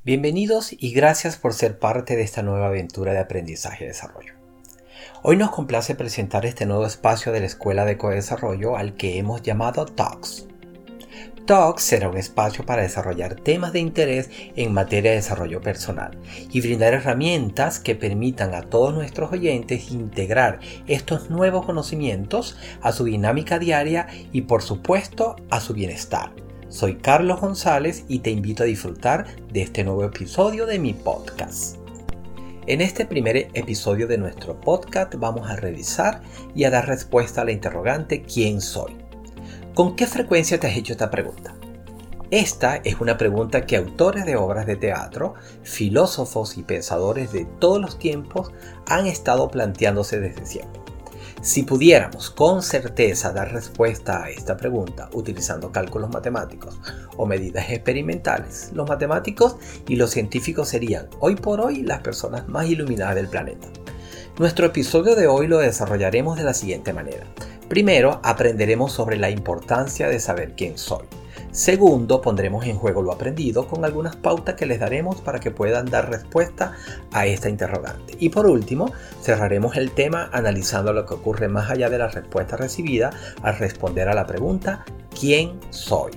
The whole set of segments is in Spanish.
Bienvenidos y gracias por ser parte de esta nueva aventura de aprendizaje y desarrollo. Hoy nos complace presentar este nuevo espacio de la Escuela de Codesarrollo al que hemos llamado Talks. Talks será un espacio para desarrollar temas de interés en materia de desarrollo personal y brindar herramientas que permitan a todos nuestros oyentes integrar estos nuevos conocimientos a su dinámica diaria y por supuesto a su bienestar. Soy Carlos González y te invito a disfrutar de este nuevo episodio de mi podcast. En este primer episodio de nuestro podcast vamos a revisar y a dar respuesta a la interrogante ¿quién soy? ¿Con qué frecuencia te has hecho esta pregunta? Esta es una pregunta que autores de obras de teatro, filósofos y pensadores de todos los tiempos han estado planteándose desde siempre. Si pudiéramos con certeza dar respuesta a esta pregunta utilizando cálculos matemáticos o medidas experimentales, los matemáticos y los científicos serían hoy por hoy las personas más iluminadas del planeta. Nuestro episodio de hoy lo desarrollaremos de la siguiente manera. Primero, aprenderemos sobre la importancia de saber quién soy. Segundo, pondremos en juego lo aprendido con algunas pautas que les daremos para que puedan dar respuesta a esta interrogante. Y por último, cerraremos el tema analizando lo que ocurre más allá de la respuesta recibida al responder a la pregunta ¿quién soy?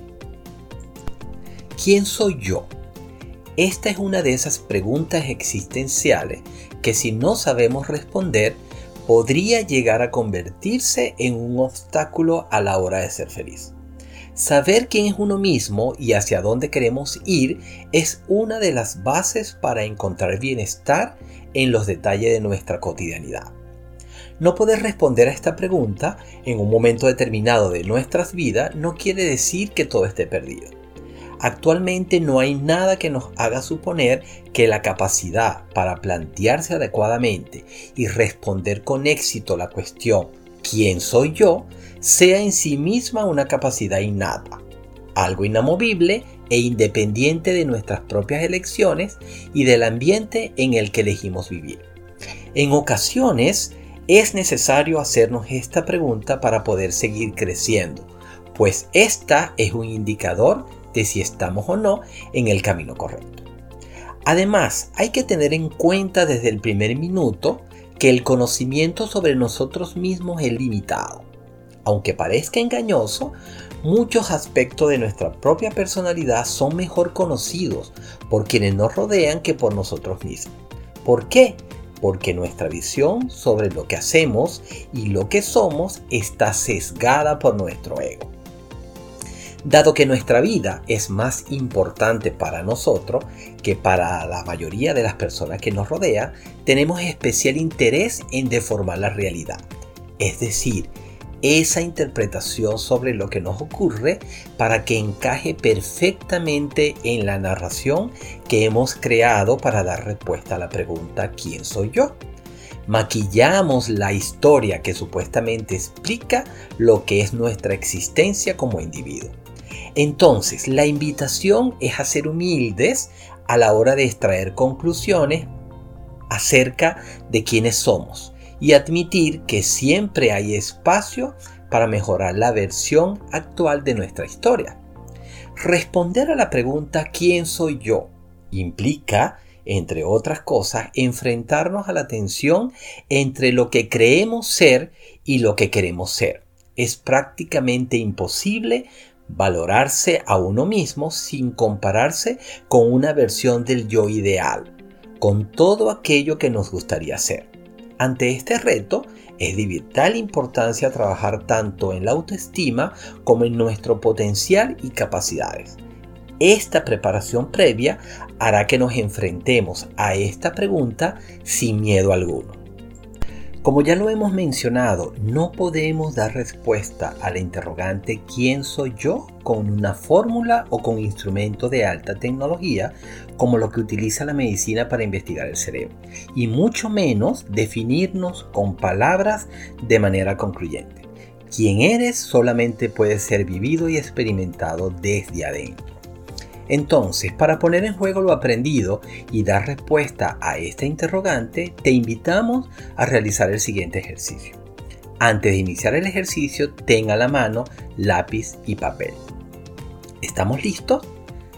¿Quién soy yo? Esta es una de esas preguntas existenciales que si no sabemos responder, podría llegar a convertirse en un obstáculo a la hora de ser feliz. Saber quién es uno mismo y hacia dónde queremos ir es una de las bases para encontrar bienestar en los detalles de nuestra cotidianidad. No poder responder a esta pregunta en un momento determinado de nuestras vidas no quiere decir que todo esté perdido. Actualmente no hay nada que nos haga suponer que la capacidad para plantearse adecuadamente y responder con éxito la cuestión ¿quién soy yo? Sea en sí misma una capacidad innata, algo inamovible e independiente de nuestras propias elecciones y del ambiente en el que elegimos vivir. En ocasiones es necesario hacernos esta pregunta para poder seguir creciendo, pues esta es un indicador de si estamos o no en el camino correcto. Además, hay que tener en cuenta desde el primer minuto que el conocimiento sobre nosotros mismos es limitado. Aunque parezca engañoso, muchos aspectos de nuestra propia personalidad son mejor conocidos por quienes nos rodean que por nosotros mismos. ¿Por qué? Porque nuestra visión sobre lo que hacemos y lo que somos está sesgada por nuestro ego. Dado que nuestra vida es más importante para nosotros que para la mayoría de las personas que nos rodean, tenemos especial interés en deformar la realidad. Es decir, esa interpretación sobre lo que nos ocurre para que encaje perfectamente en la narración que hemos creado para dar respuesta a la pregunta ¿quién soy yo? Maquillamos la historia que supuestamente explica lo que es nuestra existencia como individuo. Entonces, la invitación es a ser humildes a la hora de extraer conclusiones acerca de quiénes somos y admitir que siempre hay espacio para mejorar la versión actual de nuestra historia. Responder a la pregunta ¿quién soy yo? Implica, entre otras cosas, enfrentarnos a la tensión entre lo que creemos ser y lo que queremos ser. Es prácticamente imposible valorarse a uno mismo sin compararse con una versión del yo ideal, con todo aquello que nos gustaría ser. Ante este reto, es de vital importancia trabajar tanto en la autoestima como en nuestro potencial y capacidades. Esta preparación previa hará que nos enfrentemos a esta pregunta sin miedo alguno. Como ya lo hemos mencionado, no podemos dar respuesta a la interrogante ¿quién soy yo? Con una fórmula o con instrumentos de alta tecnología como lo que utiliza la medicina para investigar el cerebro, y mucho menos definirnos con palabras de manera concluyente. Quién eres solamente puede ser vivido y experimentado desde adentro. Entonces, para poner en juego lo aprendido y dar respuesta a esta interrogante, te invitamos a realizar el siguiente ejercicio. Antes de iniciar el ejercicio, ten a la mano lápiz y papel. ¿Estamos listos?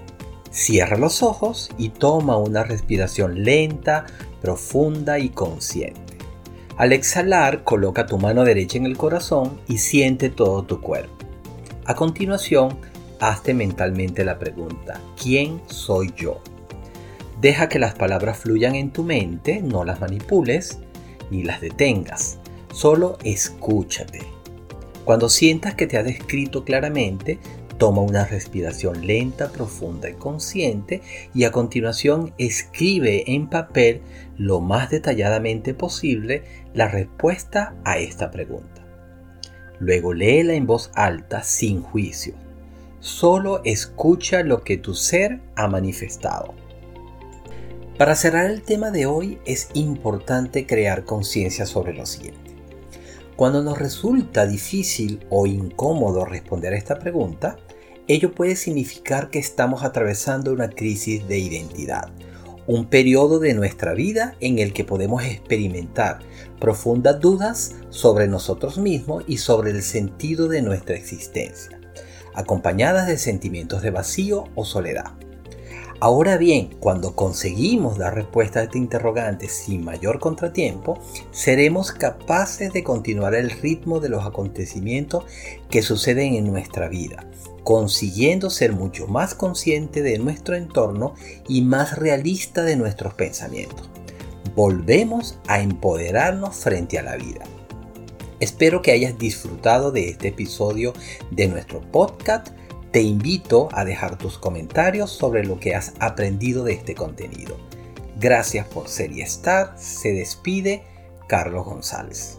Cierra los ojos y toma una respiración lenta, profunda y consciente. Al exhalar, coloca tu mano derecha en el corazón y siente todo tu cuerpo. A continuación, hazte mentalmente la pregunta: ¿quién soy yo? Deja que las palabras fluyan en tu mente, no las manipules ni las detengas. Solo escúchate. Cuando sientas que te has descrito claramente, toma una respiración lenta, profunda y consciente y a continuación escribe en papel lo más detalladamente posible la respuesta a esta pregunta. Luego léela en voz alta sin juicio. Solo escucha lo que tu ser ha manifestado. Para cerrar el tema de hoy es importante crear conciencia sobre lo siguiente. Cuando nos resulta difícil o incómodo responder a esta pregunta, ello puede significar que estamos atravesando una crisis de identidad, un periodo de nuestra vida en el que podemos experimentar profundas dudas sobre nosotros mismos y sobre el sentido de nuestra existencia, acompañadas de sentimientos de vacío o soledad. Ahora bien, cuando conseguimos dar respuesta a este interrogante sin mayor contratiempo, seremos capaces de continuar el ritmo de los acontecimientos que suceden en nuestra vida, consiguiendo ser mucho más consciente de nuestro entorno y más realista de nuestros pensamientos. Volvemos a empoderarnos frente a la vida. Espero que hayas disfrutado de este episodio de nuestro podcast. Te invito a dejar tus comentarios sobre lo que has aprendido de este contenido. Gracias por ser y estar. Se despide Carlos González.